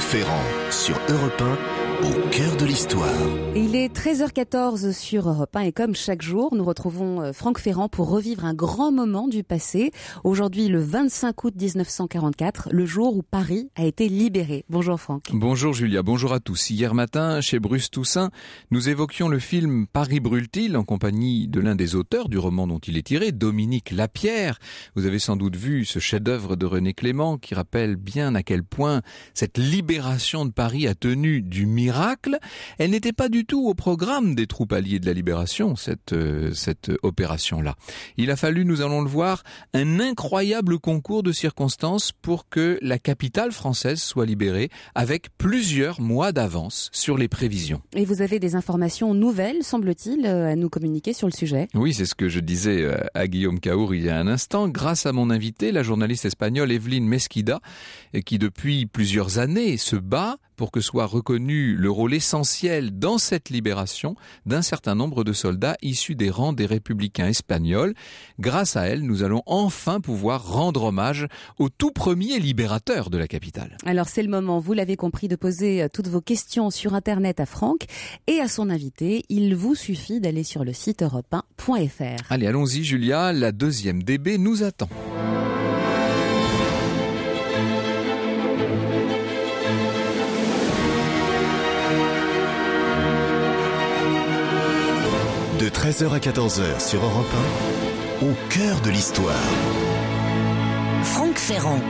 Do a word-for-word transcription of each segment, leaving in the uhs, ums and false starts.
Ferrand, sur Europe un, au cœur de l'histoire. Il est treize heures quatorze sur Europe un et comme chaque jour, nous retrouvons Franck Ferrand pour revivre un grand moment du passé. Aujourd'hui, le vingt-cinq août mille neuf cent quarante-quatre, le jour où Paris a été libéré. Bonjour Franck. Bonjour Julia, bonjour à tous. Hier matin, chez Bruce Toussaint, nous évoquions le film Paris brûle-t-il en compagnie de l'un des auteurs du roman dont il est tiré, Dominique Lapierre. Vous avez sans doute vu ce chef-d'œuvre de René Clément qui rappelle bien à quel point cette libération de Paris a tenu du miracle. Elle n'était pas du tout au programme des troupes alliées de la libération, cette, euh, cette opération-là. Il a fallu, nous allons le voir, un incroyable concours de circonstances pour que la capitale française soit libérée avec plusieurs mois d'avance sur les prévisions. Et vous avez des informations nouvelles, semble-t-il, à nous communiquer sur le sujet? Oui, c'est ce que je disais à Guillaume Caour il y a un instant, grâce à mon invité, la journaliste espagnole Evelyne Mesquida, qui depuis plusieurs années se bat pour que soit reconnu le rôle essentiel dans cette libération d'un certain nombre de soldats issus des rangs des républicains espagnols. Grâce à elle, nous allons enfin pouvoir rendre hommage au tout premier libérateur de la capitale. Alors c'est le moment, vous l'avez compris, de poser toutes vos questions sur Internet à Franck et à son invité. Il vous suffit d'aller sur le site europe un point f r. Allez, allons-y Julia, la deuxième D B nous attend. De treize heures à quatorze heures sur Europe un, au cœur de l'histoire. Franck Ferrand.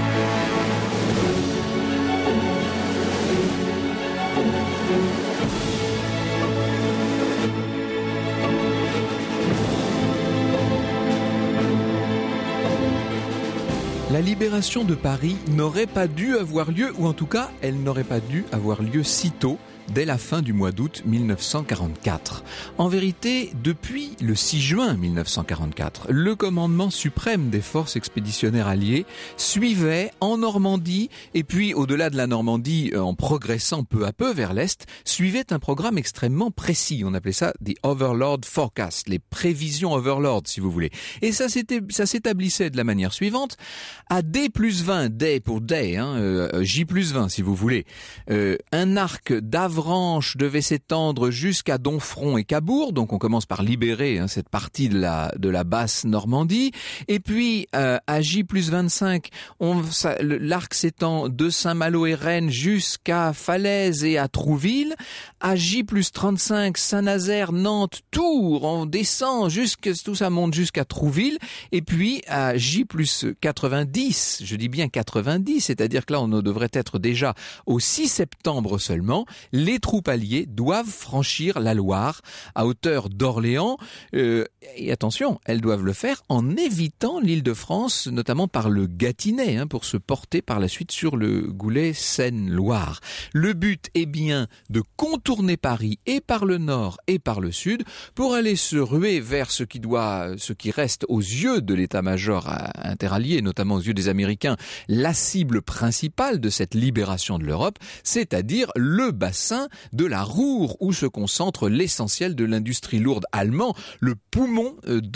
La libération de Paris n'aurait pas dû avoir lieu, ou en tout cas, elle n'aurait pas dû avoir lieu si tôt, dès la fin du mois d'août mille neuf cent quarante-quatre. En vérité, depuis le six juin mille neuf cent quarante-quatre, le commandement suprême des forces expéditionnaires alliées suivait en Normandie, et puis au-delà de la Normandie, en progressant peu à peu vers l'Est, suivait un programme extrêmement précis. On appelait ça the Overlord Forecast, les prévisions Overlord, si vous voulez. Et ça, c'était, ça s'établissait de la manière suivante. À D plus vingt, day pour day, hein, euh, J plus vingt, si vous voulez, euh, un arc d'avant Avranches devait s'étendre jusqu'à Domfront et Cabourg, donc on commence par libérer hein, cette partie de la de la basse Normandie, et puis euh, à J plus vingt-cinq, on, ça, le, l'arc s'étend de Saint-Malo et Rennes jusqu'à Falaise et à Trouville, à J plus trente-cinq, Saint-Nazaire, Nantes, Tours, on descend jusqu'à, tout ça monte jusqu'à Trouville, et puis à J plus quatre-vingt-dix, je dis bien quatre-vingt-dix, c'est-à-dire que là on devrait être déjà au six septembre seulement, les troupes alliées doivent franchir la Loire à hauteur d'Orléans. Euh, et attention, elles doivent le faire en évitant l'Île-de-France, notamment par le Gâtinais, hein, pour se porter par la suite sur le goulet Seine-Loire. Le but est bien de contourner Paris et par le nord et par le sud pour aller se ruer vers ce qui doit, ce qui reste aux yeux de l'état-major interallié, notamment aux yeux des Américains, la cible principale de cette libération de l'Europe, c'est-à-dire le bassin de la Ruhr où se concentre l'essentiel de l'industrie lourde allemand, le poumon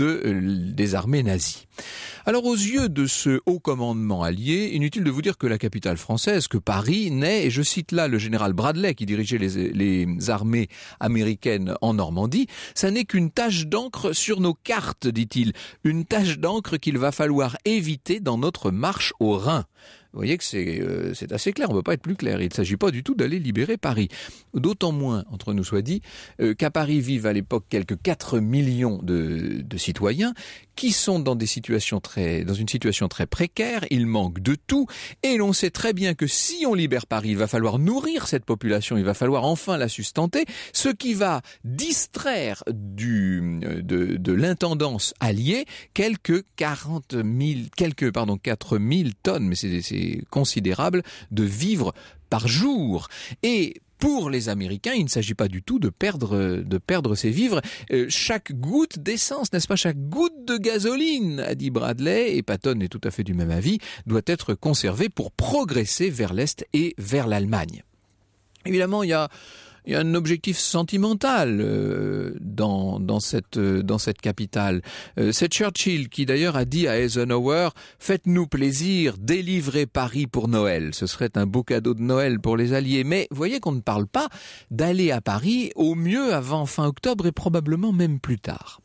de, des armées nazies. Alors aux yeux de ce haut commandement allié, inutile de vous dire que la capitale française, que Paris, naît, et je cite là le général Bradley qui dirigeait les, les armées américaines en Normandie, ça n'est qu'une tache d'encre sur nos cartes, dit-il, une tache d'encre qu'il va falloir éviter dans notre marche au Rhin. Vous voyez que c'est, euh, c'est assez clair, on ne peut pas être plus clair. Il ne s'agit pas du tout d'aller libérer Paris. D'autant moins, entre nous soit dit, euh, qu'à Paris vivent à l'époque quelques quatre millions de, de citoyens qui sont dans des situations très, dans une situation très précaire. Ils manquent de tout. Et l'on sait très bien que si on libère Paris, il va falloir nourrir cette population, il va falloir enfin la sustenter, ce qui va distraire du, de, de l'intendance alliée quelques quarante mille, quelques, pardon, quatre mille tonnes, mais c'est, c'est considérable, de vivres par jour. Et pour les Américains, il ne s'agit pas du tout de perdre, de perdre ces vivres. Euh, chaque goutte d'essence, n'est-ce pas, chaque goutte de gasoline, a dit Bradley, et Patton est tout à fait du même avis, doit être conservée pour progresser vers l'Est et vers l'Allemagne. Évidemment, il y a il y a un objectif sentimental euh, dans, dans, cette, euh, dans cette capitale. Euh, c'est Churchill qui d'ailleurs a dit à Eisenhower « Faites-nous plaisir, délivrez Paris pour Noël ». Ce serait un beau cadeau de Noël pour les Alliés. Mais vous voyez qu'on ne parle pas d'aller à Paris au mieux avant fin octobre et probablement même plus tard.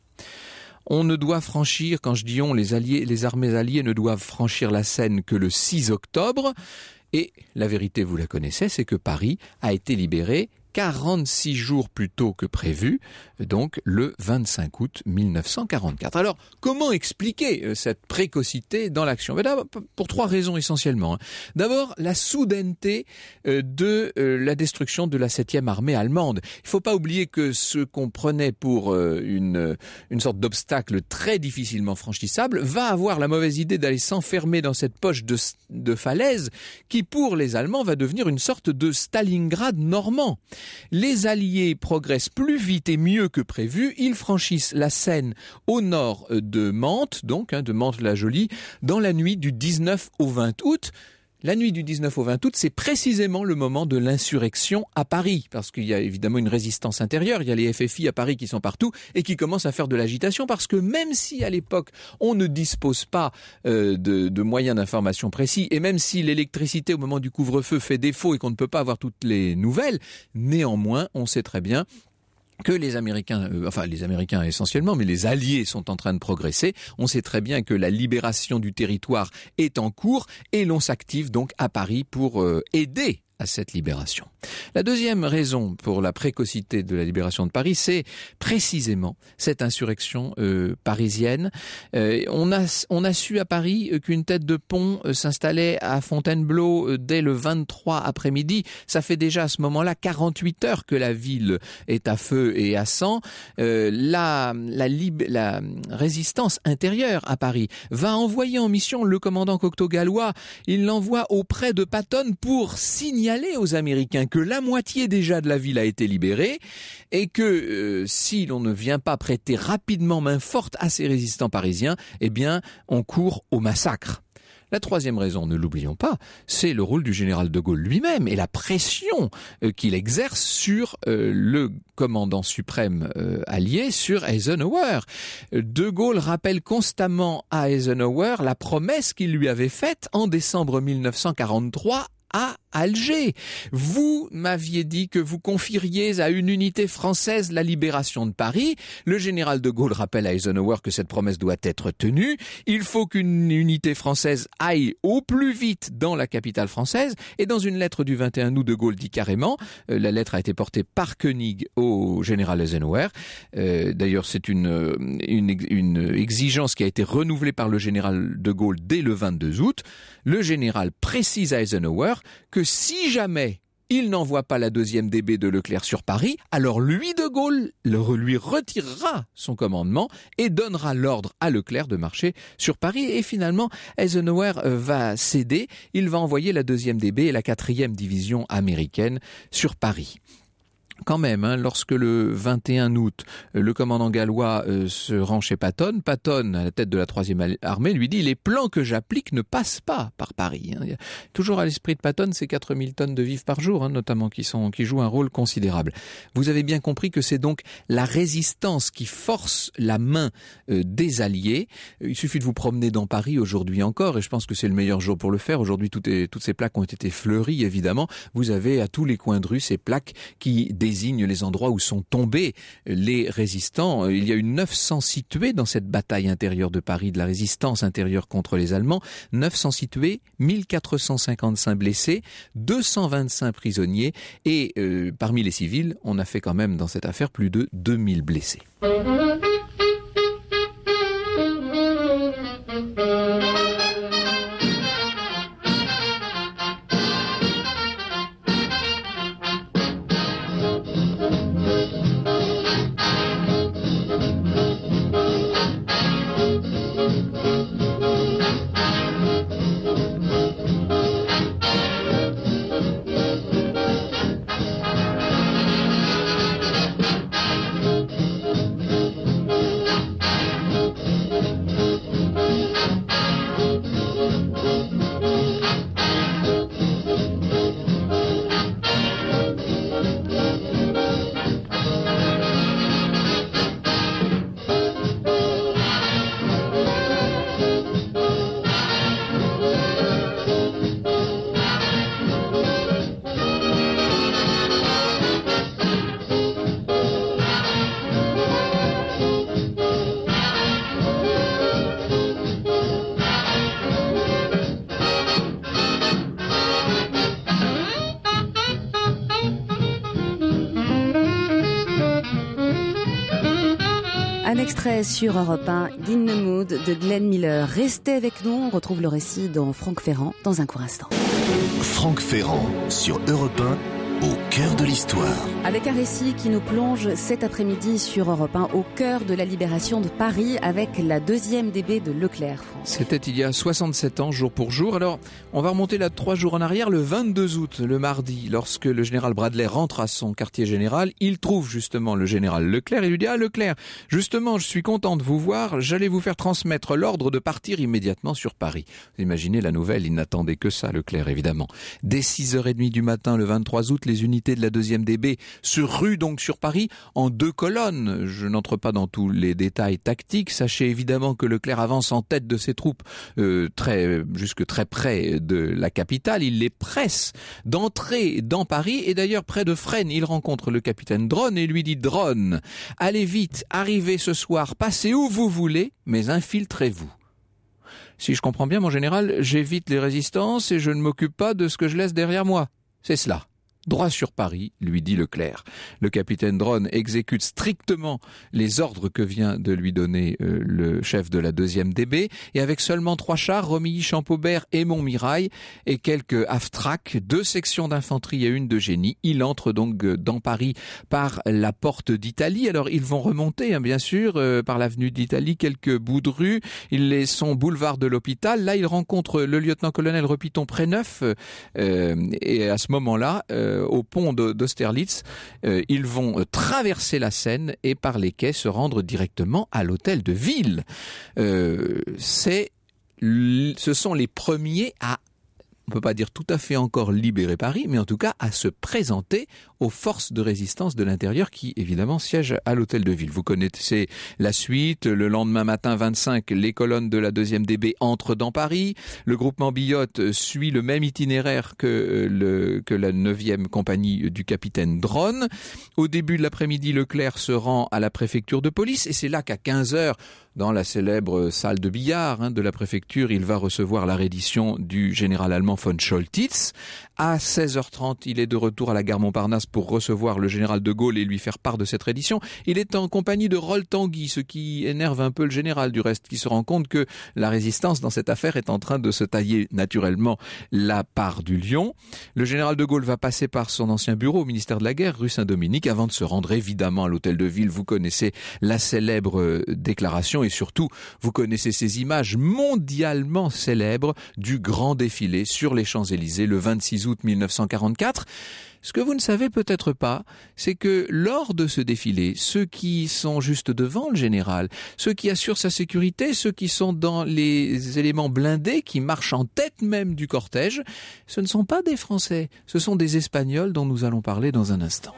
On ne doit franchir, quand je dis on, les alliés, les armées alliées ne doivent franchir la Seine que le six octobre. Et la vérité, vous la connaissez, c'est que Paris a été libéré quarante-six jours plus tôt que prévu, donc le vingt-cinq août mille neuf cent quarante-quatre. Alors, comment expliquer cette précocité dans l'action ? Pour trois raisons essentiellement. D'abord, la soudaineté de la destruction de la septième armée allemande. Il ne faut pas oublier que ce qu'on prenait pour une, une sorte d'obstacle très difficilement franchissable va avoir la mauvaise idée d'aller s'enfermer dans cette poche de, de falaise qui, pour les Allemands, va devenir une sorte de Stalingrad normand. Les Alliés progressent plus vite et mieux que prévu. Ils franchissent la Seine au nord de Mantes, donc hein, de Mantes-la-Jolie, dans la nuit du dix-neuf au vingt août. La nuit du dix-neuf au vingt août, c'est précisément le moment de l'insurrection à Paris, parce qu'il y a évidemment une résistance intérieure, il y a les F F I à Paris qui sont partout et qui commencent à faire de l'agitation, parce que même si à l'époque on ne dispose pas euh, de, de moyens d'information précis, et même si l'électricité au moment du couvre-feu fait défaut et qu'on ne peut pas avoir toutes les nouvelles, néanmoins on sait très bien que les Américains, euh, enfin les Américains essentiellement, mais les Alliés sont en train de progresser. On sait très bien que la libération du territoire est en cours et l'on s'active donc à Paris pour euh, aider à cette libération. La deuxième raison pour la précocité de la libération de Paris, c'est précisément cette insurrection euh, parisienne. Euh, on a on a su à Paris qu'une tête de pont euh, s'installait à Fontainebleau euh, dès le vingt-trois après-midi. Ça fait déjà à ce moment-là quarante-huit heures que la ville est à feu et à sang. Euh, la la, lib- la résistance intérieure à Paris va envoyer en mission le commandant Cocteau-Gallois. Il l'envoie auprès de Patton pour signaler aux Américains que la moitié déjà de la ville a été libérée et que euh, si l'on ne vient pas prêter rapidement main forte à ces résistants parisiens, eh bien on court au massacre. La troisième raison, ne l'oublions pas, c'est le rôle du général de Gaulle lui-même et la pression euh, qu'il exerce sur euh, le commandant suprême euh, allié, sur Eisenhower. De Gaulle rappelle constamment à Eisenhower la promesse qu'il lui avait faite en décembre mille neuf cent quarante-trois à Alger. Vous m'aviez dit que vous confieriez à une unité française la libération de Paris. Le général de Gaulle rappelle à Eisenhower que cette promesse doit être tenue. Il faut qu'une unité française aille au plus vite dans la capitale française. Et dans une lettre du vingt et un août, de Gaulle dit carrément, euh, la lettre a été portée par Koenig au général Eisenhower. Euh, d'ailleurs, c'est une, une, une exigence qui a été renouvelée par le général de Gaulle dès le vingt-deux août. Le général précise à Eisenhower que si jamais il n'envoie pas la deuxième D B de Leclerc sur Paris, alors lui, de Gaulle, le, lui retirera son commandement et donnera l'ordre à Leclerc de marcher sur Paris. Et finalement, Eisenhower va céder. Il va envoyer la deuxième D B et la quatrième division américaine sur Paris. Quand même, hein, lorsque le vingt et un août, le commandant gallois euh, se rend chez Patton, Patton, à la tête de la troisième armée, lui dit « Les plans que j'applique ne passent pas par Paris. Hein. » Toujours à l'esprit de Patton, c'est quatre mille tonnes de vivres par jour, hein, notamment, qui, sont, qui jouent un rôle considérable. Vous avez bien compris que c'est donc la résistance qui force la main euh, des Alliés. Il suffit de vous promener dans Paris aujourd'hui encore, et je pense que c'est le meilleur jour pour le faire. Aujourd'hui, tout est, toutes ces plaques ont été fleuries, évidemment. Vous avez à tous les coins de rue ces plaques qui désigne les endroits où sont tombés les résistants. Il y a eu neuf cents situés dans cette bataille intérieure de Paris, de la résistance intérieure contre les Allemands. neuf cents situés, mille quatre cent cinquante-cinq blessés, deux cent vingt-cinq prisonniers et euh, parmi les civils, on a fait quand même dans cette affaire plus de deux mille blessés. Un extrait sur Europe un, In the Mood de Glenn Miller. Restez avec nous, on retrouve le récit dans Franck Ferrand dans un court instant. Franck Ferrand sur Europe un, au cœur de l'histoire. Avec un récit qui nous plonge cet après-midi sur Europe un au cœur de la libération de Paris avec la deuxième D B de Leclerc. Franck. C'était il y a soixante-sept ans, jour pour jour. Alors, on va remonter là trois jours en arrière, le vingt-deux août, le mardi, lorsque le général Bradley rentre à son quartier général, il trouve justement le général Leclerc et lui dit « Ah Leclerc, justement, je suis content de vous voir, j'allais vous faire transmettre l'ordre de partir immédiatement sur Paris. » Vous imaginez la nouvelle, il n'attendait que ça, Leclerc, évidemment. Dès six heures trente du matin, le vingt-trois août, les unités de la deuxième D B se ruent donc sur Paris en deux colonnes. Je n'entre pas dans tous les détails tactiques. Sachez évidemment que Leclerc avance en tête de ses troupes euh, très, jusque très près de la capitale. Il les presse d'entrer dans Paris et d'ailleurs près de Fresnes, il rencontre le capitaine Dronne et lui dit « Dronne, allez vite, arrivez ce soir, passez où vous voulez, mais infiltrez-vous. » Si je comprends bien, mon général, j'évite les résistances et je ne m'occupe pas de ce que je laisse derrière moi. C'est cela. Droit sur Paris, lui dit Leclerc. Le capitaine Dronne exécute strictement les ordres que vient de lui donner euh, le chef de la deuxième D B et avec seulement trois chars, Romilly, Champaubert et Montmirail et quelques Aftrac, deux sections d'infanterie et une de génie, il entre donc dans Paris par la porte d'Italie. Alors ils vont remonter hein, bien sûr euh, par l'avenue d'Italie, quelques bouts de rue, ils les sont boulevard de l'Hôpital. Là ils rencontrent le lieutenant-colonel Repiton Préneuf euh, et à ce moment-là euh, au pont d'Austerlitz, euh, ils vont traverser la Seine et par les quais se rendre directement à l'hôtel de ville. Euh, c'est, ce sont les premiers à, on peut pas dire tout à fait encore libérer Paris, mais en tout cas à se présenter aux forces de résistance de l'intérieur qui, évidemment, siègent à l'hôtel de ville. Vous connaissez la suite. Le lendemain matin vingt-cinq, les colonnes de la deuxième D B entrent dans Paris. Le groupement Billotte suit le même itinéraire que, le, que la neuvième compagnie du capitaine Dronne. Au début de l'après-midi, Leclerc se rend à la préfecture de police et c'est là qu'à quinze heures, dans la célèbre salle de billard hein, de la préfecture, il va recevoir la reddition du général allemand von Choltitz. À seize heures trente, il est de retour à la gare Montparnasse pour recevoir le général de Gaulle et lui faire part de cette reddition. Il est en compagnie de Rolles Tanguy, ce qui énerve un peu le général du reste, qui se rend compte que la résistance dans cette affaire est en train de se tailler naturellement la part du lion. Le général de Gaulle va passer par son ancien bureau au ministère de la Guerre, rue Saint-Dominique, avant de se rendre évidemment à l'hôtel de ville. Vous connaissez la célèbre déclaration et surtout, vous connaissez ces images mondialement célèbres du grand défilé sur les Champs-Élysées le vingt-six août mille neuf cent quarante-quatre. Ce que vous ne savez peut-être pas, c'est que lors de ce défilé, ceux qui sont juste devant le général, ceux qui assurent sa sécurité, ceux qui sont dans les éléments blindés, qui marchent en tête même du cortège, ce ne sont pas des Français, ce sont des Espagnols dont nous allons parler dans un instant.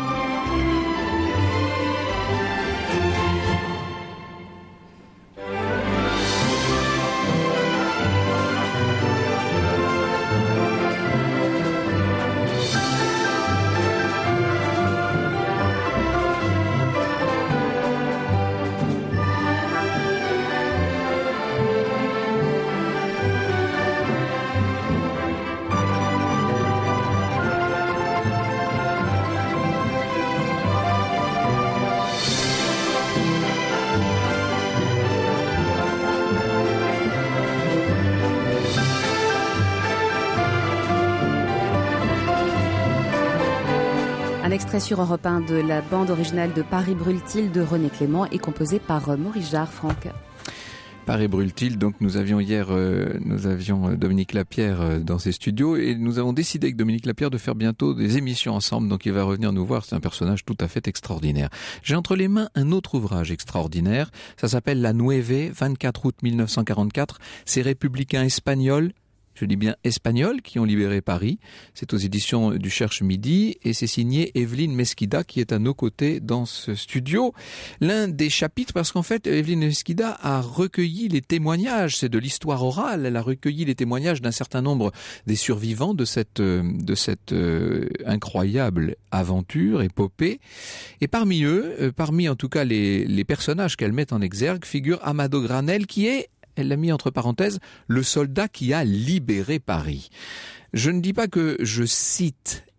Un extrait sur Europe un de la bande originale de Paris brûle-t-il de René Clément est composé par Maurice Jarre. Franck. Paris brûle-t-il, donc nous avions hier, euh, nous avions Dominique Lapierre euh, dans ses studios et nous avons décidé avec Dominique Lapierre de faire bientôt des émissions ensemble, donc il va revenir nous voir, c'est un personnage tout à fait extraordinaire. J'ai entre les mains un autre ouvrage extraordinaire, ça s'appelle La Nueve, vingt-quatre août mille neuf cent quarante-quatre, c'est républicains espagnols, je dis bien espagnols, qui ont libéré Paris. C'est aux éditions du Cherche Midi et c'est signé Evelyne Mesquida qui est à nos côtés dans ce studio. L'un des chapitres, parce qu'en fait, Evelyne Mesquida a recueilli les témoignages, c'est de l'histoire orale, elle a recueilli les témoignages d'un certain nombre des survivants de cette, de cette euh, incroyable aventure, épopée. Et parmi eux, euh, parmi en tout cas les, les personnages qu'elle met en exergue, figure Amado Granell qui est, elle l'a mis entre parenthèses, le soldat qui a libéré Paris. Je ne dis pas que je cite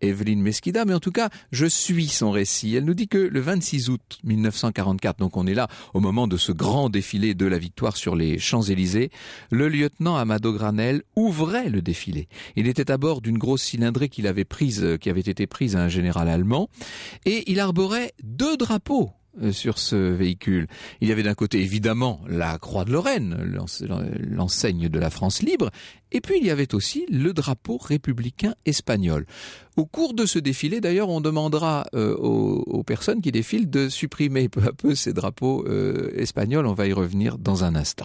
Evelyne Mesquida, mais en tout cas, je suis son récit. Elle nous dit que le vingt-six août mille neuf cent quarante-quatre, donc on est là au moment de ce grand défilé de la victoire sur les Champs-Élysées, le lieutenant Amado Granell ouvrait le défilé. Il était à bord d'une grosse cylindrée qu'il avait prise, qui avait été prise à un général allemand, et il arborait deux drapeaux sur ce véhicule. Il y avait d'un côté évidemment la Croix de Lorraine, l'enseigne de la France libre, et puis il y avait aussi le drapeau républicain espagnol. Au cours de ce défilé, d'ailleurs, on demandera euh, aux, aux personnes qui défilent de supprimer peu à peu ces drapeaux euh, espagnols. On va y revenir dans un instant.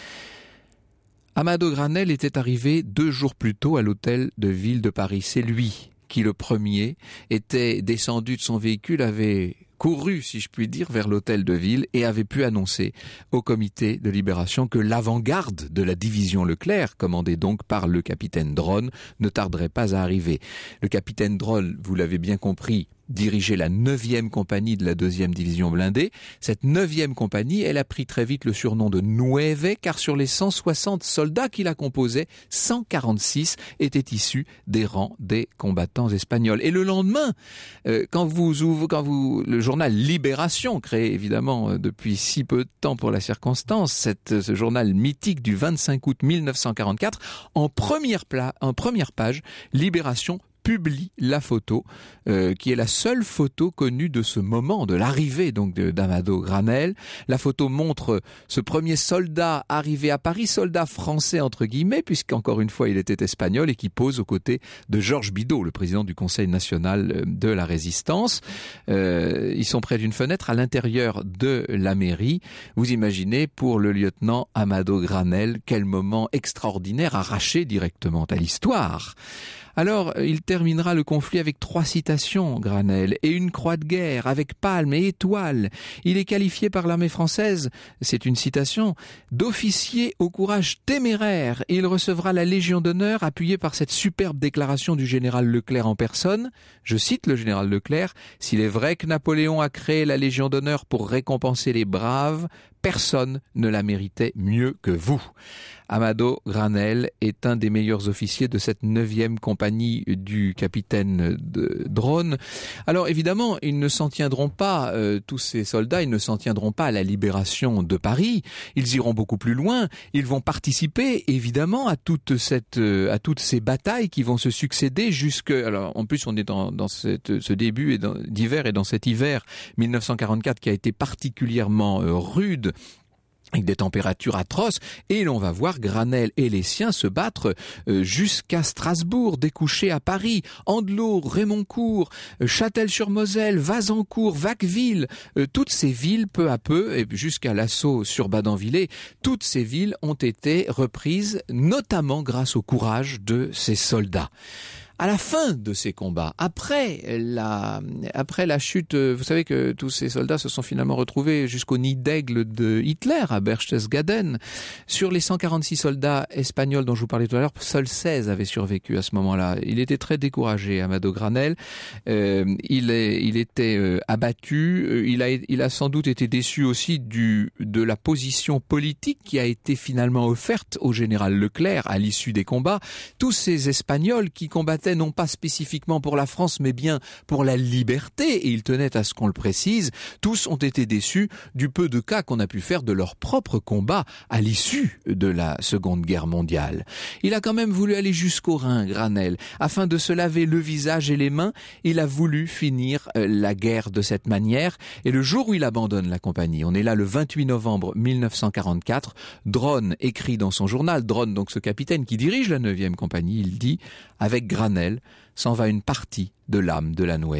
Amado Granell était arrivé deux jours plus tôt à l'hôtel de ville de Paris. C'est lui qui, le premier, était descendu de son véhicule, avait couru, si je puis dire, vers l'hôtel de ville et avait pu annoncer au comité de libération que l'avant-garde de la division Leclerc, commandée donc par le capitaine Dronne, ne tarderait pas à arriver. Le capitaine Dronne, vous l'avez bien compris, dirigeait la neuvième compagnie de la deuxième division blindée. Cette neuvième compagnie, elle a pris très vite le surnom de Nueve, car sur les cent soixante soldats qui la composaient, cent quarante-six étaient issus des rangs des combattants espagnols. Et le lendemain, euh, quand vous ouvrez, quand vous, le journal Libération, créé évidemment euh, depuis si peu de temps pour la circonstance, cette, ce journal mythique du vingt-cinq août mille neuf cent quarante-quatre, en première, pla, en première page, Libération publie la photo, euh, qui est la seule photo connue de ce moment, de l'arrivée donc de, d'Amado Granell. La photo montre ce premier soldat arrivé à Paris, soldat français entre guillemets, puisqu'encore une fois il était espagnol et qui pose aux côtés de Georges Bidault, le président du Conseil national de la Résistance. Euh, ils sont près d'une fenêtre à l'intérieur de la mairie. Vous imaginez pour le lieutenant Amado Granell quel moment extraordinaire arraché directement à l'histoire. Alors, il terminera le conflit avec trois citations, Granell, et une croix de guerre avec palme et étoile. Il est qualifié par l'armée française, c'est une citation, d'officier au courage téméraire, et il recevra la Légion d'honneur appuyée par cette superbe déclaration du général Leclerc en personne. Je cite le général Leclerc, « S'il est vrai que Napoléon a créé la Légion d'honneur pour récompenser les braves, personne ne la méritait mieux que vous. » Amado Granell est un des meilleurs officiers de cette neuvième compagnie du capitaine de Dronne. Alors évidemment, ils ne s'en tiendront pas, euh, tous ces soldats, ils ne s'en tiendront pas à la libération de Paris. Ils iront beaucoup plus loin. Ils vont participer évidemment à toute cette, euh, à toutes ces batailles qui vont se succéder jusque. Alors en plus, on est dans, dans cette, ce début et dans, d'hiver et dans cet hiver mille neuf cent quarante-quatre qui a été particulièrement euh, rude, avec des températures atroces, et l'on va voir Granell et les siens se battre euh, jusqu'à Strasbourg, découcher à Paris, Andelot, Rémoncourt, euh, Châtel-sur-Moselle, Vazancourt, Vacqueville, euh, toutes ces villes, peu à peu, et jusqu'à l'assaut sur Badonvillers, toutes ces villes ont été reprises, notamment grâce au courage de ces soldats. À la fin de ces combats, après la, après la chute, vous savez que tous ces soldats se sont finalement retrouvés jusqu'au nid d'aigle de Hitler à Berchtesgaden. Sur les cent quarante-six soldats espagnols dont je vous parlais tout à l'heure, seuls seize avaient survécu à ce moment-là. Il était très découragé, Amado Granell. Euh, il, est, il était euh, abattu. Il a, il a sans doute été déçu aussi du, de la position politique qui a été finalement offerte au général Leclerc à l'issue des combats. Tous ces Espagnols qui combattaient non pas spécifiquement pour la France, mais bien pour la liberté, et il tenait à ce qu'on le précise, tous ont été déçus du peu de cas qu'on a pu faire de leur propre combat à l'issue de la Seconde Guerre mondiale. Il a quand même voulu aller jusqu'au Rhin, Granell, afin de se laver le visage et les mains. Il a voulu finir la guerre de cette manière, et le jour où il abandonne la compagnie, on est là le vingt-huit novembre mille neuf cent quarante-quatre, Dronne écrit dans son journal, Dronne donc ce capitaine qui dirige la neuvième compagnie, il dit « Avec Granell, s'en va une partie de l'âme de la Nueve. »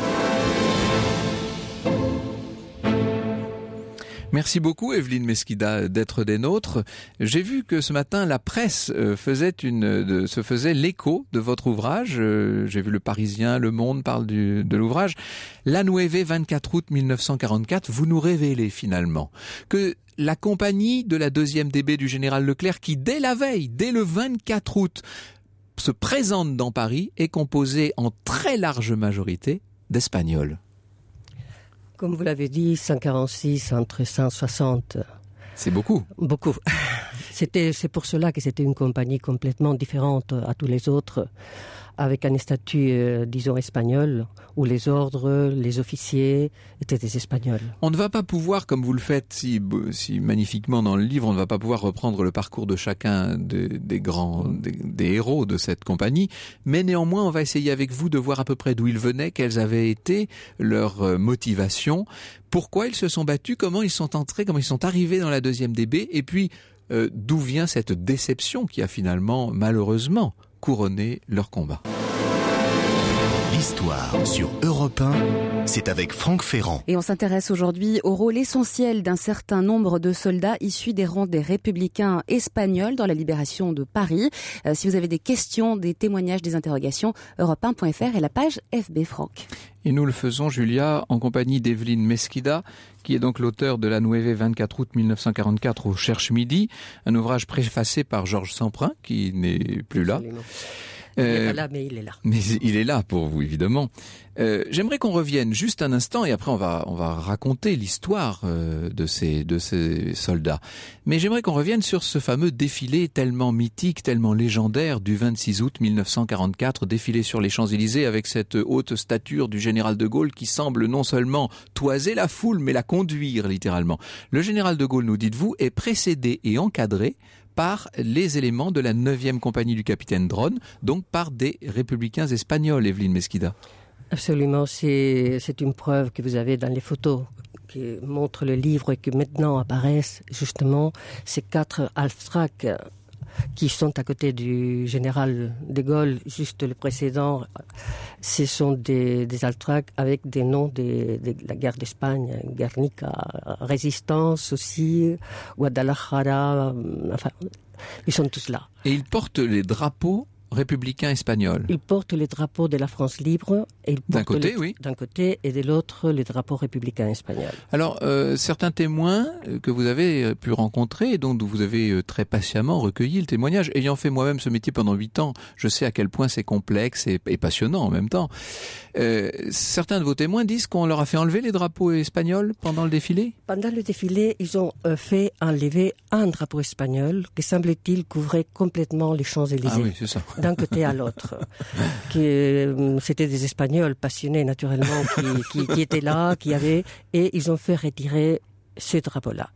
Merci beaucoup Evelyne Mesquida d'être des nôtres. J'ai vu que ce matin la presse faisait une, de, se faisait l'écho de votre ouvrage. J'ai vu le Parisien, Le Monde parle du, de l'ouvrage. La Nueve, vingt-quatre août mille neuf cent quarante-quatre, vous nous révélez finalement que la compagnie de la deuxième D B du général Leclerc qui dès la veille, dès le vingt-quatre août, se présente dans Paris est composée en très large majorité d'Espagnols. Comme vous l'avez dit, cent quarante-six entre cent soixante. C'est beaucoup. Beaucoup. c'était, c'est pour cela que c'était une compagnie complètement différente à tous les autres, avec un statut, euh, disons, espagnol, où les ordres, les officiers étaient des Espagnols. On ne va pas pouvoir, comme vous le faites si, si magnifiquement dans le livre, on ne va pas pouvoir reprendre le parcours de chacun des, des grands, des, des héros de cette compagnie, mais néanmoins, on va essayer avec vous de voir à peu près d'où ils venaient, quelles avaient été leurs motivations, pourquoi ils se sont battus, comment ils sont entrés, comment ils sont arrivés dans la deuxième D B, et puis euh, d'où vient cette déception qui a finalement, malheureusement, couronné leur combat. L'histoire sur Europe un, c'est avec Franck Ferrand. Et on s'intéresse aujourd'hui au rôle essentiel d'un certain nombre de soldats issus des rangs des républicains espagnols dans la libération de Paris. Euh, si vous avez des questions, des témoignages, des interrogations, europe un point f r et la page F B Franck. Et nous le faisons, Julia, en compagnie d'Evelyne Mesquida, qui est donc l'auteur de La Nueve vingt-quatre août mille neuf cent quarante-quatre au Cherche Midi, un ouvrage préfacé par Georges Semprin, qui n'est plus là. Absolument. Il n'est pas là, mais il est là. Mais il est là pour vous, évidemment. Euh, j'aimerais qu'on revienne juste un instant, et après on va on va raconter l'histoire euh, de ces de ces soldats. Mais j'aimerais qu'on revienne sur ce fameux défilé tellement mythique, tellement légendaire du vingt-six août mille neuf cent quarante-quatre, défilé sur les Champs-Élysées avec cette haute stature du général de Gaulle qui semble non seulement toiser la foule, mais la conduire littéralement. Le général de Gaulle, nous dites-vous, est précédé et encadré par les éléments de la neuvième compagnie du capitaine Dronne, donc par des républicains espagnols, Evelyne Mesquida. Absolument, c'est, c'est une preuve que vous avez dans les photos qui montrent le livre et que maintenant apparaissent justement ces quatre alftracs qui sont à côté du général de Gaulle, juste le précédent. Ce sont des, des alftracs avec des noms de, de la guerre d'Espagne, Guernica, Résistance aussi, Guadalajara, enfin, ils sont tous là. Et ils portent les drapeaux républicains espagnols. Ils portent les drapeaux de la France libre. Et ils d'un côté, les, oui. D'un côté, et de l'autre, les drapeaux républicains espagnols. Alors, euh, certains témoins que vous avez pu rencontrer et dont vous avez très patiemment recueilli le témoignage, ayant fait moi-même ce métier pendant huit ans, je sais à quel point c'est complexe et, et passionnant en même temps. Euh, certains de vos témoins disent qu'on leur a fait enlever les drapeaux espagnols pendant le défilé ? Pendant le défilé, ils ont euh, fait enlever un drapeau espagnol qui, semble-t-il, couvrait complètement les Champs-Élysées. Ah oui, c'est ça. D'un côté à l'autre. qui, euh, c'était des Espagnols passionnés, naturellement, qui, qui, qui étaient là, qui avaient... Et ils ont fait retirer ce drapeau-là.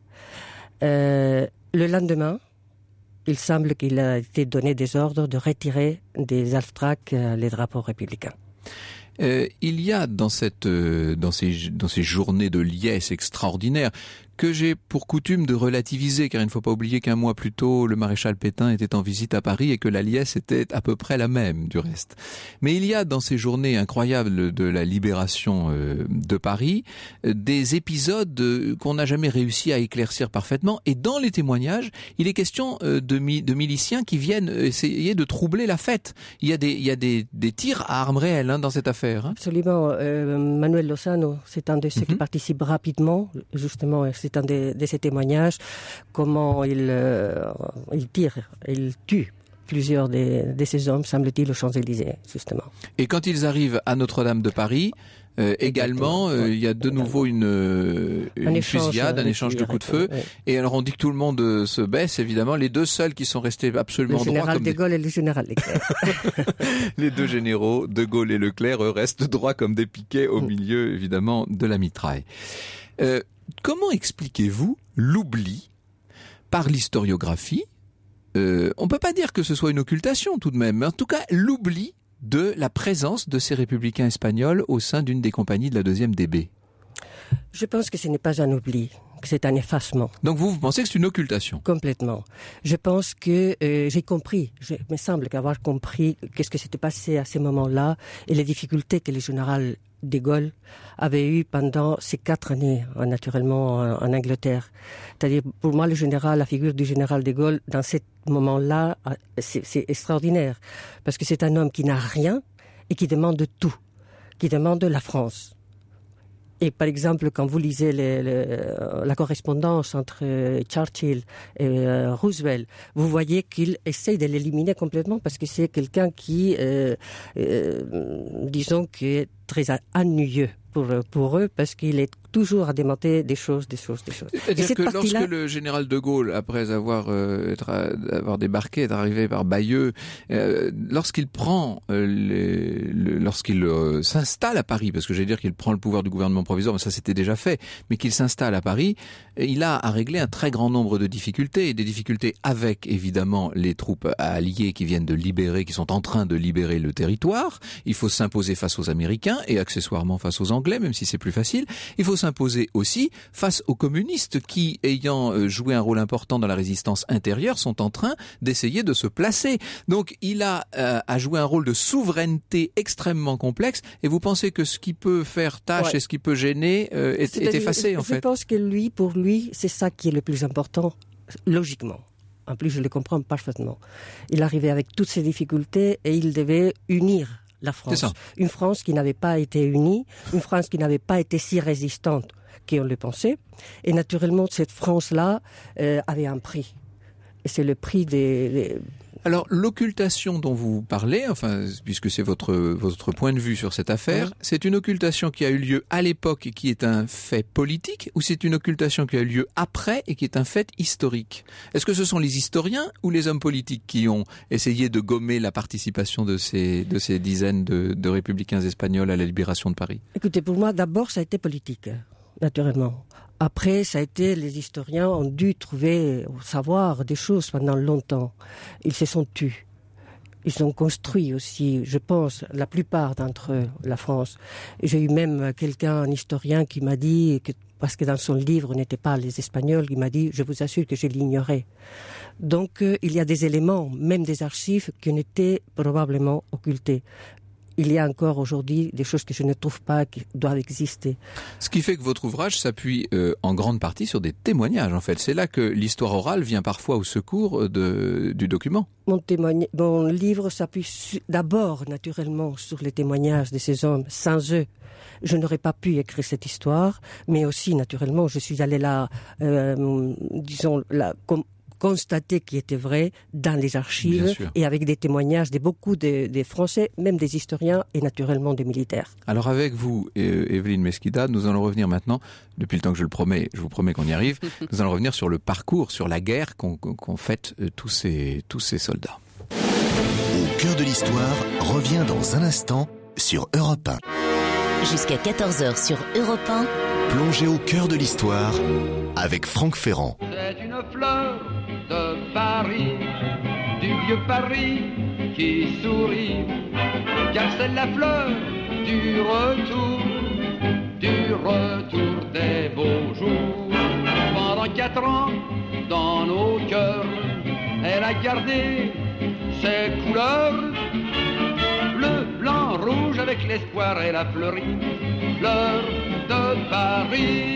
Euh, le lendemain, il semble qu'il a été donné des ordres de retirer des alftracs euh, les drapeaux républicains. Euh, il y a dans cette, euh, dans ces, dans ces journées de liesse extraordinaires que j'ai pour coutume de relativiser, car il ne faut pas oublier qu'un mois plus tôt, le maréchal Pétain était en visite à Paris et que la liesse était à peu près la même, du reste. Mais il y a dans ces journées incroyables de la libération euh, de Paris, euh, des épisodes euh, qu'on n'a jamais réussi à éclaircir parfaitement. Et dans les témoignages, il est question euh, de, mi- de miliciens qui viennent essayer de troubler la fête. Il y a des, il y a des, des tirs à armes réelles hein, dans cette affaire. Hein. Absolument. Euh, Manuel Lozano, c'est un de ceux mm-hmm. qui participe rapidement, justement, c'est un de, de ces témoignages, comment il, euh, il tire, il tue plusieurs de, de ces hommes, semble-t-il, aux Champs-Élysées, justement. Et quand ils arrivent à Notre-Dame de Paris, euh, également, euh, il y a de nouveau une, une un fusillade, un échange de coups de feu. Oui. Et alors on dit que tout le monde euh, se baisse, évidemment. Les deux seuls qui sont restés absolument droits... Le général comme de des... Gaulle et le général Leclerc. Les deux généraux, de Gaulle et Leclerc, eux, restent droits comme des piquets au milieu, évidemment, de la mitraille. Euh, Comment expliquez-vous l'oubli par l'historiographie ? euh, On ne peut pas dire que ce soit une occultation tout de même, mais en tout cas l'oubli de la présence de ces républicains espagnols au sein d'une des compagnies de la deuxième D B. Je pense que ce n'est pas un oubli, que c'est un effacement. Donc vous, vous pensez que c'est une occultation ? Complètement. Je pense que euh, j'ai compris, je, il me semble qu'avoir compris qu'est-ce que s'était passé à ces moments-là et les difficultés que le général de Gaulle avait eu pendant ces quatre années, naturellement, en, en Angleterre. C'est-à-dire, pour moi, le général, la figure du général de Gaulle, dans ce moment-là, c'est, c'est extraordinaire. Parce que c'est un homme qui n'a rien et qui demande tout, qui demande la France. Et par exemple, quand vous lisez les, les, la correspondance entre Churchill et euh, Roosevelt, vous voyez qu'il essaye de l'éliminer complètement parce que c'est quelqu'un qui, euh, euh, disons, qui est très ennuyeux pour, pour eux parce qu'il est toujours à démonter des choses, des choses, des choses. C'est-à-dire que lorsque le général de Gaulle, après avoir, euh, être, avoir débarqué, est arrivé par Bayeux, euh, lorsqu'il prend, euh, les, le, lorsqu'il euh, s'installe à Paris, parce que j'allais dire qu'il prend le pouvoir du gouvernement provisoire, mais ça c'était déjà fait, mais qu'il s'installe à Paris, il a à régler un très grand nombre de difficultés, et des difficultés avec évidemment les troupes alliées qui viennent de libérer, qui sont en train de libérer le territoire. Il faut s'imposer face aux Américains et accessoirement face aux Anglais, même si c'est plus facile. Il faut s'imposer aussi face aux communistes qui, ayant joué un rôle important dans la résistance intérieure, sont en train d'essayer de se placer. Donc il a euh, à jouer un rôle de souveraineté extrêmement complexe. Et vous pensez que ce qui peut faire tâche ouais. et ce qui peut gêner euh, est, est effacé, je, en je fait? Je pense que lui, pour lui, c'est ça qui est le plus important, logiquement. En plus, je le comprends parfaitement. Il arrivait avec toutes ces difficultés et il devait unir la France. Une France qui n'avait pas été unie, une France qui n'avait pas été si résistante qu'on le pensait. Et naturellement, cette France-là euh, avait un prix. Et c'est le prix des... des... Alors, l'occultation dont vous parlez, enfin, puisque c'est votre votre point de vue sur cette affaire, oui. c'est une occultation qui a eu lieu à l'époque et qui est un fait politique, ou c'est une occultation qui a eu lieu après et qui est un fait historique? Est-ce que ce sont les historiens ou les hommes politiques qui ont essayé de gommer la participation de ces de ces dizaines de, de républicains espagnols à la libération de Paris? Écoutez, pour moi, d'abord, ça a été politique, naturellement. Après, ça a été, les historiens ont dû trouver, savoir des choses pendant longtemps. Ils se sont tus. Ils ont construit aussi, je pense, la plupart d'entre eux, la France. J'ai eu même quelqu'un, un historien, qui m'a dit, que, parce que dans son livre n'étaient pas les Espagnols, il m'a dit, je vous assure que je l'ignorais. Donc, euh, il y a des éléments, même des archives, qui ont été probablement occultés. Il y a encore aujourd'hui des choses que je ne trouve pas qui doivent exister. Ce qui fait que votre ouvrage s'appuie euh, en grande partie sur des témoignages, en fait. C'est là que l'histoire orale vient parfois au secours de, du document. Mon, témoigne, mon livre s'appuie su, d'abord, naturellement, sur les témoignages de ces hommes. Sans eux, je n'aurais pas pu écrire cette histoire, mais aussi, naturellement, je suis allé là, euh, disons, là, comme constater qui était vrai dans les archives et avec des témoignages de beaucoup de, de Français, même des historiens et naturellement des militaires. Alors avec vous, Evelyne Mesquida, nous allons revenir maintenant, depuis le temps que je le promets, je vous promets qu'on y arrive, nous allons revenir sur le parcours, sur la guerre qu'ont qu'ont faite tous ces, tous ces soldats. Au cœur de l'histoire revient dans un instant sur Europe un. Jusqu'à quatorze heures sur Europe un. Plongez au cœur de l'histoire avec Franck Ferrand. C'est une fleur de Paris, du vieux Paris qui sourit, car c'est la fleur du retour, du retour des beaux jours. Pendant quatre ans, dans nos cœurs, elle a gardé ses couleurs, bleu, blanc, rouge, avec l'espoir, elle a fleuri, fleur de Paris.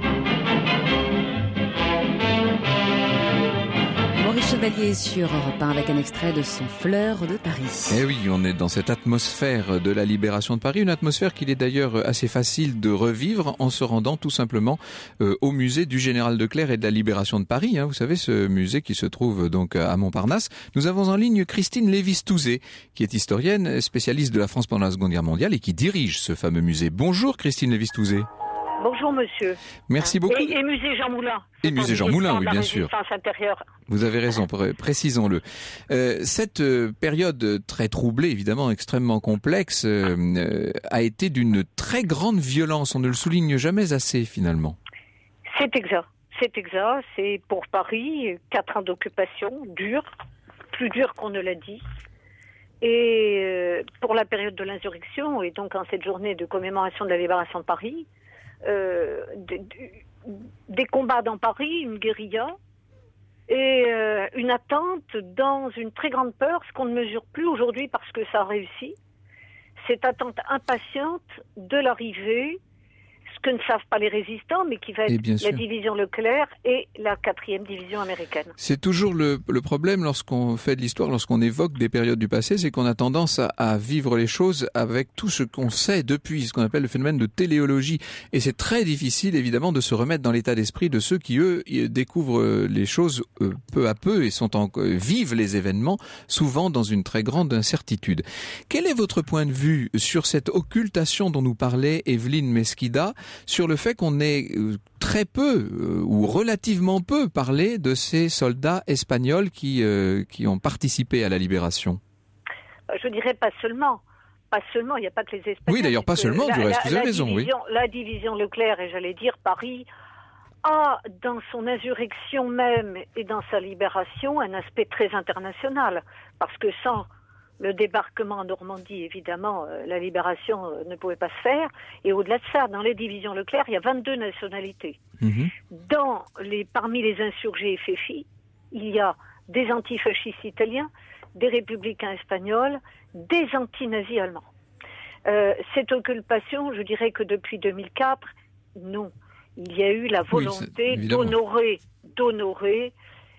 Maurice Chevalier sur Europe un avec un extrait de son Fleur de Paris. Eh oui, on est dans cette atmosphère de la libération de Paris, une atmosphère qu'il est d'ailleurs assez facile de revivre en se rendant tout simplement euh, au musée du Général de Clerc et de la Libération de Paris. Hein, vous savez, ce musée qui se trouve donc à Montparnasse. Nous avons en ligne Christine Lévis-Touzé, qui est historienne, spécialiste de la France pendant la Seconde Guerre mondiale et qui dirige ce fameux musée. Bonjour Christine Lévis-Touzé. Bonjour monsieur. Merci beaucoup. Et, et musée Jean Moulin. Et musée Jean Moulin, oui bien sûr. Intérieure. Vous avez raison, précisons-le. Euh, cette période très troublée, évidemment extrêmement complexe, euh, a été d'une très grande violence. On ne le souligne jamais assez finalement. C'est exact. C'est exact. C'est pour Paris quatre ans d'occupation dure, plus dure qu'on ne l'a dit. Et euh, pour la période de l'insurrection et donc en cette journée de commémoration de la libération de Paris. Euh, des, des combats dans Paris, une guérilla et euh, une attente dans une très grande peur, ce qu'on ne mesure plus aujourd'hui parce que ça a réussi, cette attente impatiente de l'arrivée, ce que ne savent pas les résistants, mais qui va être la sûr. division Leclerc et la quatrième division américaine. C'est toujours le, le problème lorsqu'on fait de l'histoire, lorsqu'on évoque des périodes du passé, c'est qu'on a tendance à, à vivre les choses avec tout ce qu'on sait depuis, ce qu'on appelle le phénomène de téléologie. Et c'est très difficile, évidemment, de se remettre dans l'état d'esprit de ceux qui, eux, découvrent les choses peu à peu et sont en, vivent les événements, souvent dans une très grande incertitude. Quel est votre point de vue sur cette occultation dont nous parlait Evelyne Mesquida ? sur le fait qu'on ait très peu euh, ou relativement peu parlé de ces soldats espagnols qui, euh, qui ont participé à la libération. Je dirais pas seulement. Pas seulement, il n'y a pas que les Espagnols. Oui, d'ailleurs, pas seulement, la, du reste, la, vous avez la raison, division, oui. La division Leclerc, et j'allais dire Paris, a dans son insurrection même et dans sa libération un aspect très international. Parce que sans le débarquement en Normandie, évidemment, euh, la libération euh, ne pouvait pas se faire. Et au-delà de ça, dans les divisions Leclerc, il y a vingt-deux nationalités. Mmh. Dans les, parmi les insurgés F F I, il y a des antifascistes italiens, des républicains espagnols, des anti-nazis allemands. Euh, cette occupation, je dirais que depuis deux mille quatre, non. Il y a eu la volonté oui, d'honorer, d'honorer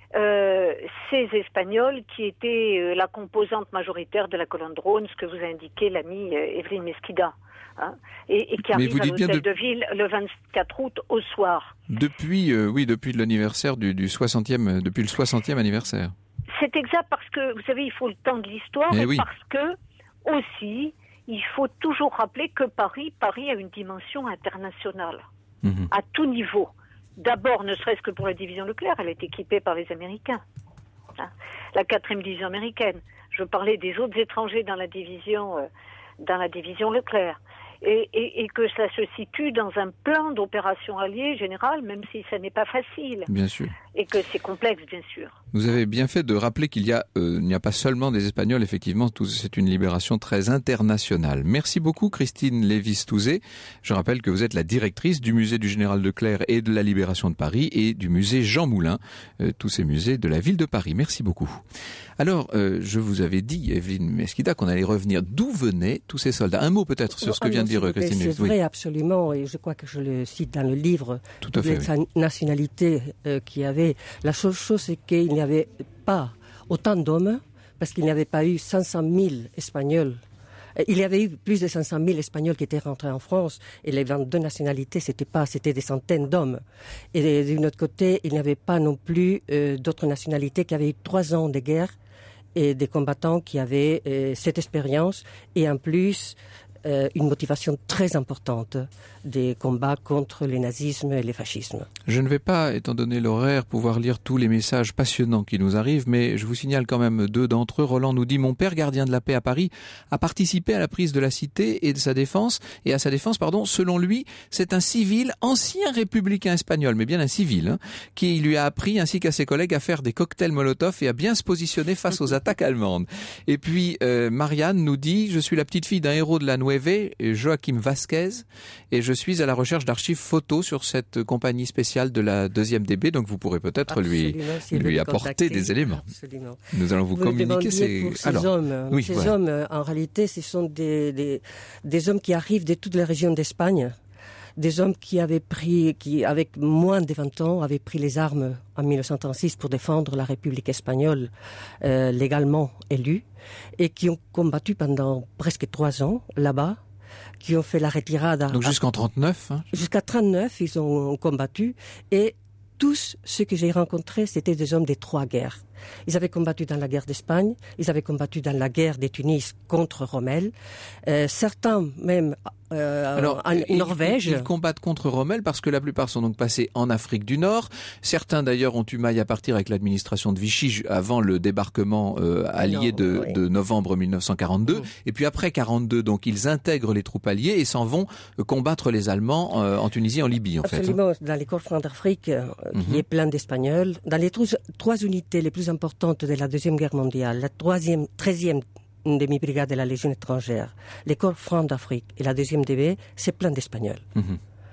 euh, ces Espagnols qui étaient euh, la composante majoritaire de la colonne Drone, ce que vous a indiqué l'ami euh, Evelyne Mesquida, hein, et, et qui arrive à l'hôtel de... de ville le vingt-quatre août au soir. Depuis, euh, oui, depuis l'anniversaire du, du soixantième, depuis le soixantième anniversaire. C'est exact parce que, vous savez, il faut le temps de l'histoire et, et oui. parce que, aussi, il faut toujours rappeler que Paris, Paris a une dimension internationale, mmh. à tout niveau. D'abord, ne serait-ce que pour la division Leclerc, elle est équipée par les Américains. Hein, la quatrième division américaine. Je parlais des autres étrangers dans la division, euh, dans la division Leclerc. Et, et, et que ça se situe dans un plan d'opération alliée général, même si ça n'est pas facile. Bien sûr. Et que c'est complexe, bien sûr. Vous avez bien fait de rappeler qu'il y a, euh, il n'y a pas seulement des Espagnols, effectivement, tout, c'est une libération très internationale. Merci beaucoup, Christine Lévis-Touzé. Je rappelle que vous êtes la directrice du musée du Général Leclerc et de la Libération de Paris et du musée Jean Moulin, euh, tous ces musées de la ville de Paris. Merci beaucoup. Alors, euh, je vous avais dit, Evelyne Mesquida, qu'on allait revenir d'où venaient tous ces soldats. Un mot peut-être sur ce que vient de dire Christine Lévis. C'est vrai, oui. Absolument, et je crois que je le cite dans le livre. Tout à fait. Sa oui. nationalité euh, qu'il y avait. La seule chose, c'est qu'il n'y avait pas autant d'hommes, parce qu'il n'y avait pas eu cinq cent mille Espagnols. Il y avait eu plus de cinq cent mille Espagnols qui étaient rentrés en France, et les vingt-deux nationalités, c'était pas, c'était des centaines d'hommes. Et d'un autre côté, il n'y avait pas non plus euh, d'autres nationalités qui avaient eu trois ans de guerre, et des combattants qui avaient euh, cette expérience, et en plus, euh, une motivation très importante des combats contre le nazisme et le fascisme. Je ne vais pas, étant donné l'horaire, pouvoir lire tous les messages passionnants qui nous arrivent, mais je vous signale quand même deux d'entre eux. Roland nous dit « Mon père, gardien de la paix à Paris, a participé à la prise de la cité et de sa défense, et à sa défense, pardon. Selon lui, c'est un civil, ancien républicain espagnol, mais bien un civil, hein, qui lui a appris, ainsi qu'à ses collègues, à faire des cocktails Molotov et à bien se positionner face aux attaques allemandes. » Et puis, euh, Marianne nous dit « Je suis la petite fille d'un héros de la Nueve, Joaquim Vasquez, et je suis à la recherche d'archives photos sur cette compagnie spéciale de la deuxième D B, donc vous pourrez peut-être lui, lui apporter des éléments. Absolument. Nous allons vous, vous communiquer ces... Pour ces Alors, hommes. Oui, ces voilà. hommes, en réalité, ce sont des, des, des hommes qui arrivent de toute la région d'Espagne, des hommes qui avaient pris, qui avec moins de vingt ans, avaient pris les armes en mille neuf cent trente-six pour défendre la République espagnole euh, légalement élue, et qui ont combattu pendant presque trois ans là-bas, qui ont fait la retirada. Donc jusqu'en trente-neuf hein. Jusqu'à trente-neuf, ils ont combattu, et tous ceux que j'ai rencontrés, c'était des hommes des trois guerres. Ils avaient combattu dans la guerre d'Espagne, ils avaient combattu dans la guerre de Tunis contre Rommel, euh, certains même euh, Alors, en ils, Norvège. Ils combattent contre Rommel parce que la plupart sont donc passés en Afrique du Nord. Certains d'ailleurs ont eu maille à partir avec l'administration de Vichy avant le débarquement euh, allié non, de, oui. de novembre mille neuf cent quarante-deux. Mmh. Et puis après quarante-deux, donc ils intègrent les troupes alliées et s'en vont combattre les Allemands euh, en Tunisie, en Libye en Absolument, fait. Absolument, dans les corps francs d'Afrique, euh, mmh. qui est plein d'Espagnols. Dans les trois, trois unités les plus importantes de la Deuxième Guerre mondiale, la troisième, treizième demi-brigade de la Légion étrangère, les corps francs d'Afrique et la deuxième D B, c'est plein d'Espagnols. Mmh.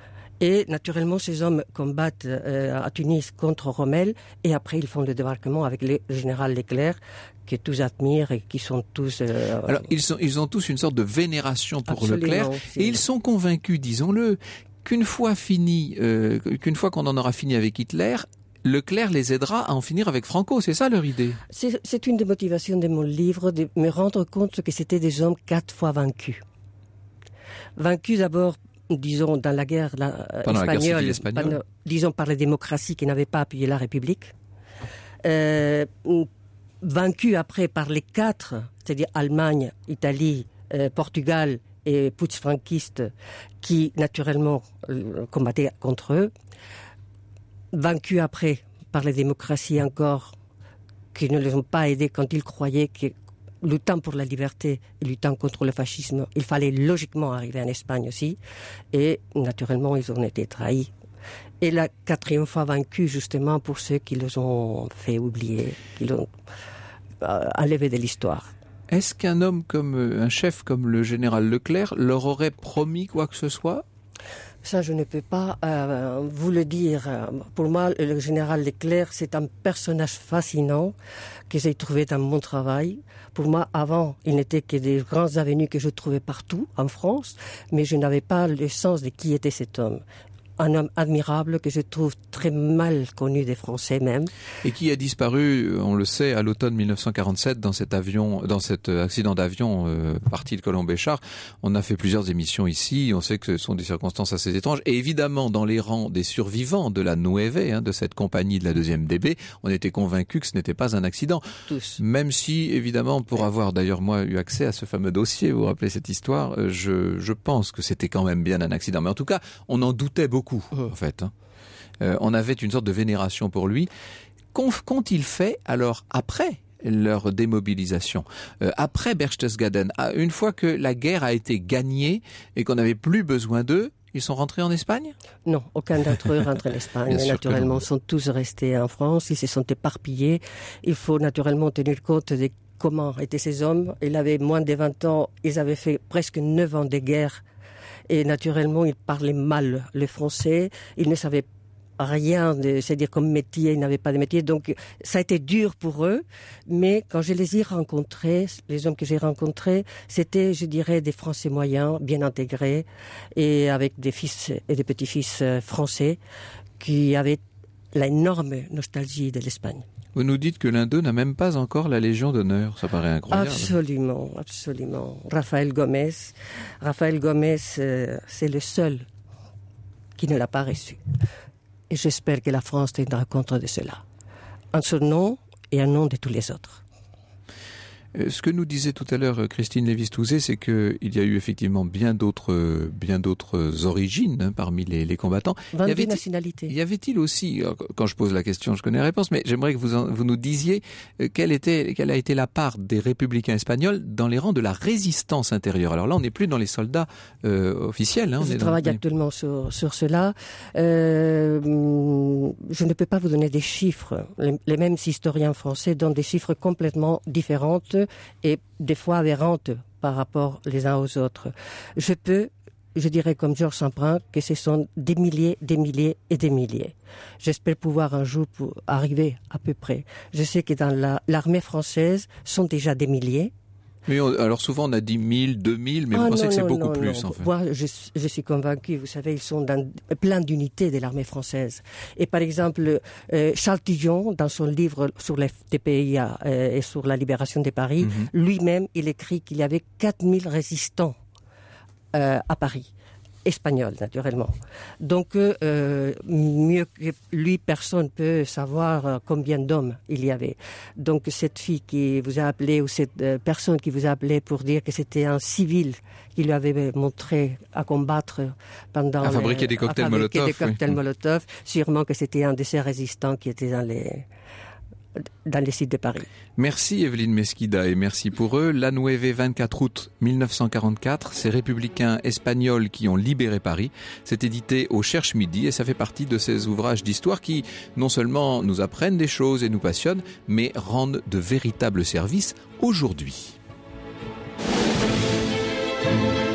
Et naturellement, ces hommes combattent euh, à Tunis contre Rommel, et après ils font le débarquement avec le général Leclerc, que tous admirent et qui sont tous... Euh, Alors, ils, sont, ils ont tous une sorte de vénération pour Absolument, Leclerc, c'est... et ils sont convaincus, disons-le, qu'une fois fini, euh, qu'une fois qu'on en aura fini avec Hitler, Leclerc les aidera à en finir avec Franco, c'est ça leur idée? C'est, c'est une des motivations de mon livre, de me rendre compte que c'était des hommes quatre fois vaincus. Vaincus d'abord, disons, dans la guerre la, pendant espagnole, la guerre espagnole. Pendant, disons par les démocraties qui n'avaient pas appuyé la République. Euh, vaincus après par les quatre, c'est-à-dire Allemagne, Italie, euh, Portugal et putsch-franquistes qui, naturellement, combattaient contre eux, vaincus après par les démocraties encore, qui ne les ont pas aidés quand ils croyaient que, luttant pour la liberté et luttant contre le fascisme, il fallait logiquement arriver en Espagne aussi. Et naturellement, ils ont été trahis. Et la quatrième fois vaincus, justement, pour ceux qui les ont fait oublier, qui l'ont euh, enlevé de l'histoire. Est-ce qu'un homme comme, un chef comme le général Leclerc leur aurait promis quoi que ce soit ? Ça, je ne peux pas euh, vous le dire. Pour moi, le général Leclerc, c'est un personnage fascinant que j'ai trouvé dans mon travail. Pour moi, avant, il n'était que des grands avenues que je trouvais partout en France, mais je n'avais pas le sens de qui était cet homme. Un homme admirable que je trouve très mal connu des Français même. Et qui a disparu, on le sait, à l'automne mille neuf cent quarante-sept dans cet avion, dans cet accident d'avion euh, parti de Colomb-Béchard. On a fait plusieurs émissions ici, on sait que ce sont des circonstances assez étranges. Et évidemment, dans les rangs des survivants de la Nueve, hein, de cette compagnie de la deuxième D B, on était convaincus que ce n'était pas un accident. Tous. Même si, évidemment, pour avoir d'ailleurs moi eu accès à ce fameux dossier, vous vous rappelez cette histoire, euh, je, je pense que c'était quand même bien un accident. Mais en tout cas, on en doutait beaucoup. En fait, hein. euh, on avait une sorte de vénération pour lui. Qu'ont, qu'ont-ils fait alors après leur démobilisation, euh, après Berchtesgaden, une fois que la guerre a été gagnée et qu'on n'avait plus besoin d'eux? Ils sont rentrés en Espagne? Non, aucun d'entre eux rentre en Espagne. Naturellement, ils sont tous restés en France. Ils se sont éparpillés. Il faut naturellement tenir compte de comment étaient ces hommes. Ils avaient moins de vingt ans. Ils avaient fait presque neuf ans de guerre. Et naturellement, ils parlaient mal le français. Ils ne savaient rien, de, c'est-à-dire comme métier, ils n'avaient pas de métier. Donc, ça a été dur pour eux. Mais quand je les ai rencontrés, les hommes que j'ai rencontrés, c'était, je dirais, des Français moyens, bien intégrés, et avec des fils et des petits-fils français qui avaient l'énorme nostalgie de l'Espagne. Vous nous dites que l'un d'eux n'a même pas encore la Légion d'honneur. Ça paraît incroyable. Absolument, absolument. Rafael Gomez, Rafael Gomez, euh, c'est le seul qui ne l'a pas reçu. Et j'espère que la France tiendra compte de cela. En son nom et en nom de tous les autres. Ce que nous disait tout à l'heure Christine Lévy-Stouzet, c'est qu'il y a eu effectivement bien d'autres, bien d'autres origines hein, parmi les, les combattants. vingt-deux nationalités. Y avait-il aussi, quand je pose la question, je connais la réponse, mais j'aimerais que vous, en, vous nous disiez quelle, était, quelle a été la part des républicains espagnols dans les rangs de la résistance intérieure. Alors là, on n'est plus dans les soldats euh, officiels. Hein, on je est travaille dans... actuellement sur, sur cela. Euh, je ne peux pas vous donner des chiffres. Les, les mêmes historiens français donnent des chiffres complètement différents et des fois aberrantes par rapport les uns aux autres. Je peux, je dirais comme Georges Saint-Prin, que ce sont des milliers, des milliers et des milliers. J'espère pouvoir un jour pour arriver à peu près. Je sais que dans la, l'armée française sont déjà des milliers. Mais on, alors souvent on a dit mille, deux mille, mais ah, vous pensez non, que c'est non, beaucoup non, plus non. en fait. Moi, je, je suis convaincu, vous savez, ils sont dans plein d'unités de l'armée française. Et par exemple, euh, Charles Tillon, dans son livre sur les T P I A euh, et sur la libération de Paris, mm-hmm. lui-même, il écrit qu'il y avait quatre mille résistants euh, à Paris. Espagnol, naturellement. Donc, euh, mieux que lui, personne peut savoir combien d'hommes il y avait. Donc, cette fille qui vous a appelé, ou cette euh, personne qui vous a appelé pour dire que c'était un civil qui lui avait montré à combattre pendant... À fabriquer les, des cocktails à Molotov. des cocktails oui. Molotov. Sûrement que c'était un de ces résistants qui était dans les... dans les sites de Paris. Merci Evelyne Mesquida et merci pour eux. La Nueve, vingt-quatre août mille neuf cent quarante-quatre, ces républicains espagnols qui ont libéré Paris. C'est édité au Cherche Midi et ça fait partie de ces ouvrages d'histoire qui non seulement nous apprennent des choses et nous passionnent, mais rendent de véritables services aujourd'hui.